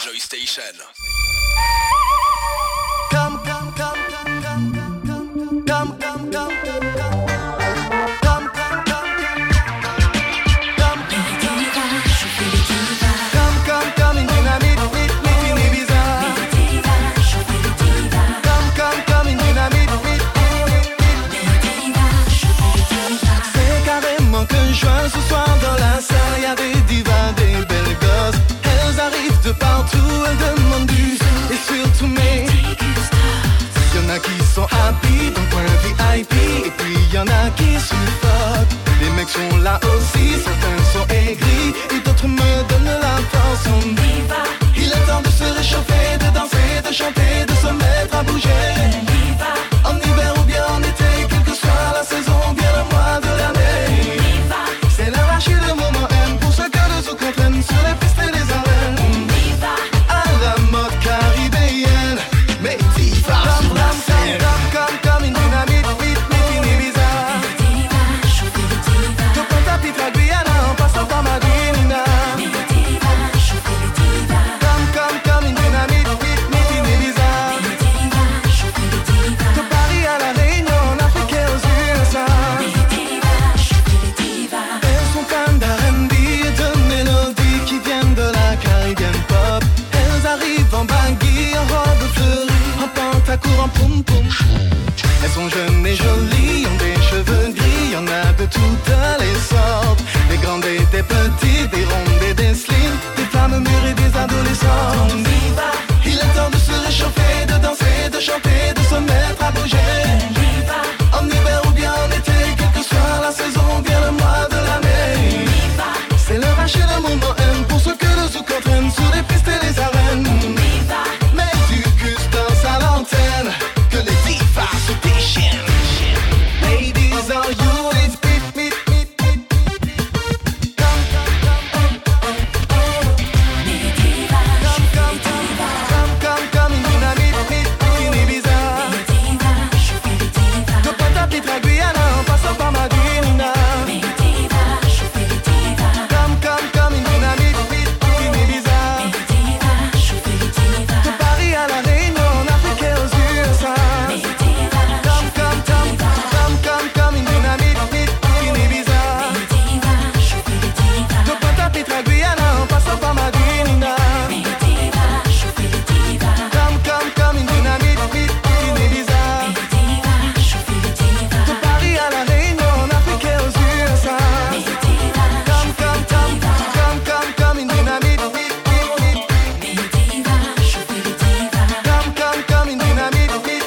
Enjoy Station. Come, come, come, come, come, come, come, come, come, come. Ce soir dans la salle, y'a des divas, des belles gosses. Elles arrivent de partout, elles demandent du et surtout mes. Y'en a qui sont happy, donc point VIP. Et puis y'en a qui suffoquent. Les mecs sont là aussi, certains sont aigris et d'autres me donnent la force. On diva. Il est temps de se réchauffer, de danser, de chanter, de se mettre à bouger. Diva. En hiver ou bien en été, quelle que soit la saison, bien le mois de l'année. C'est l'arraché le moment M pour ceux que le sous comprennent sur les pistes et les arènes. Diva. À la mode caribéenne, mais diva sur la scène. Comme une dynamite, une Ibiza. Diva, chauffer le diva. De Pointe-à-Pitre à Guyana en passant par Madinina. Diva, chauffer le diva. Comme une dynamite, une Ibiza. Diva, chauffer le diva. De Paris à la Réunion, en Afrique et aux USA. Diva, chauffer le diva. Elles sont fans d'R&B et de mélodies qui viennent de la Caribbean pop. Elles arrivent en baggy, en robe fleurie, en pantacourt, en poum poum. Elles sont jeunes et jolies, ont des cheveux gris, y'en a de toutes les sortes. Des grandes et des petites, des rondes et des slims, des femmes mûres et des adolescents. Diva. Il est temps de se réchauffer, de danser, de chanter, de se mettre à bouger. Diva. En hiver ou bien en été, quelle que soit la saison, bien le mois de l'année. Diva. C'est le rush et le moment M pour ceux que le zouk entraîne sur les pistes et les arènes. Diva. Mais du Custance à l'antenne, que les divas se déchaînent. Ladies, are you with me? Comme une dynamite, une Ibiza. De Pointe-à-Pitre à Guyana en passant par Madinina. Comme une dynamite, une Ibiza. De Paris à la Réunion, en Afrique et aux USA. Comme une dynamite, une Ibiza. De Pointe-à-Pitre à Guyana en passant par Madinina. Comme une dynamite, une Ibiza. De Paris à la Réunion, en Afrique et aux USA. Comme une dynamite, comme une dynamite,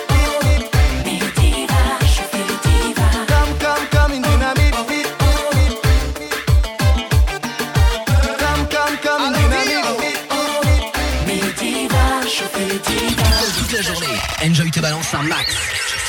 comme une dynamite, Toute la journée, Enjoy te balance un max.